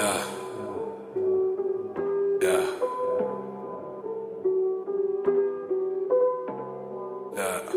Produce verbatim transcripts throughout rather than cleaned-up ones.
Yeah. Yeah. Yeah.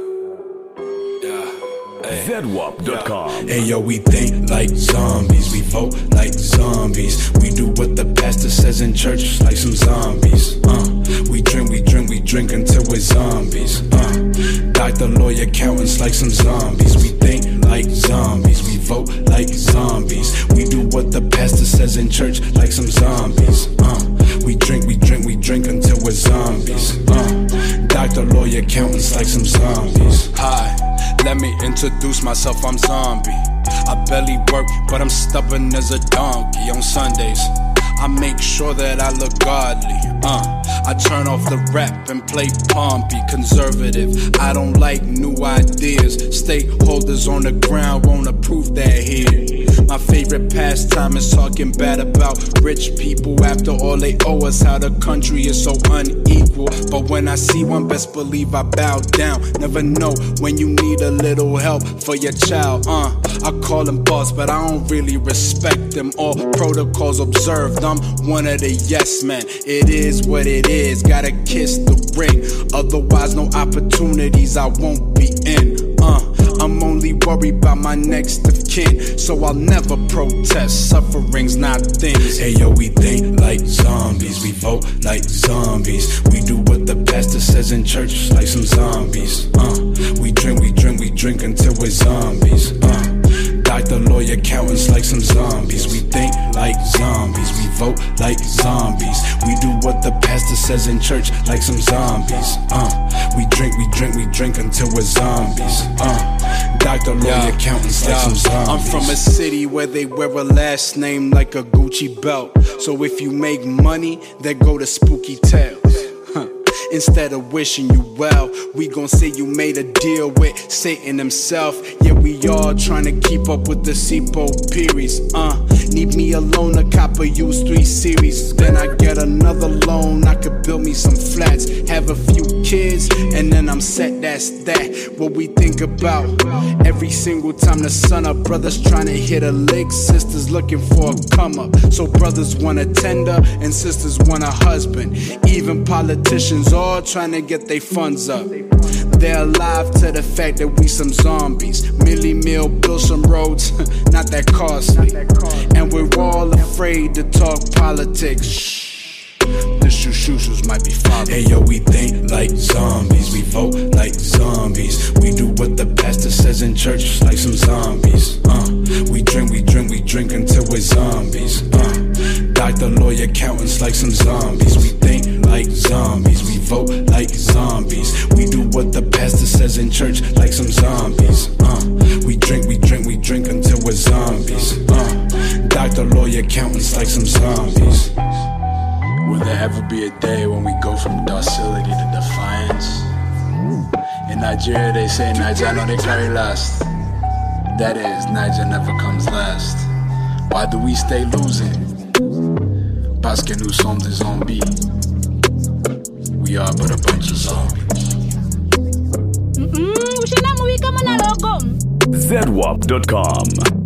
Yeah. Z W A P dot com. Hey yo, we think like zombies, we vote like zombies, we do what the pastor says in church like some zombies. Uh, we drink, we drink, we drink until we're zombies. Uh, doctor, lawyer, accountants like some zombies. We think like zombies, we vote like zombies, we do what the pastor says in church like some zombies. Uh, we drink, we drink, we drink until we're zombies. Uh, doctor, lawyer, accountants like some zombies. Hi. Let me introduce myself, I'm Zombie. I barely work, but I'm stubborn as a donkey. On Sundays, I make sure that I look godly. Uh, I turn off the rap and play Pompey. Conservative, I don't like new ideas. Stakeholders on the ground won't approve that here. My favorite pastime is talking bad about rich people. After all they owe us, how the country is so unequal. But when I see one, best believe I bow down. Never know when you need a little help for your child. Uh, I call him boss, but I don't really respect them. All protocols observed, I'm one of the yes men. It is what it is, gotta kiss the ring. Otherwise, no opportunities I won't be in. Uh, I'm only worried about my next of kin, so I'll never protest. Suffering's not things. Hey yo, we think like zombies, we vote like zombies, we do what the pastor says in church like some zombies. Uh, we drink, we drink, we drink until we're zombies. Uh, doctor, lawyer, accountants like some zombies. We think like zombies, we vote like zombies, we do what the pastor says in church like some zombies. Uh, we drink, we drink, we drink until we're zombies. Uh, doctor, lawyer, yeah. accountants like yeah. some zombies. I'm from a city where they wear a last name like a Gucci belt. So if you make money, then go to Spooky Tales. Instead of wishing you well, we gon' say you made a deal with Satan himself. Yeah, we all tryna keep up with the C P O Peries. Uh, need me a loan, a cop a use three series. Then I get another loan, I could build me some flats, have a few kids, and then I'm set, that's that. What we think about every single time the sun up. Brothers tryna hit a lick, sisters looking for a come up. So brothers want a tender, and sisters want a husband. Even politicians all trying to get their funds up. They're alive to the fact that we some zombies. Millie Mill build some roads, not that costly. And we're all afraid to talk politics. Shh. The shoo-shoo-shoos might be following. Hey yo, we think like zombies, we vote like zombies, we do what the pastor says in church like some zombies. Uh, we drink, we drink, we drink until we're zombies. Uh, doctor, lawyer, accountants like some zombies. We think like zombies, we vote like zombies, we do what the pastor says in church like some zombies. Uh, we drink, we drink, we drink until we're zombies. Uh, doctor, lawyer, accountants like some zombies. Will there ever be a day when we go from docility to defiance? In Nigeria they say Niger no they carry last. That is, Niger never comes last. Why do we stay losing? Parce que nous sommes des zombies. We are but a bunch of zombies. Z W A P dot com.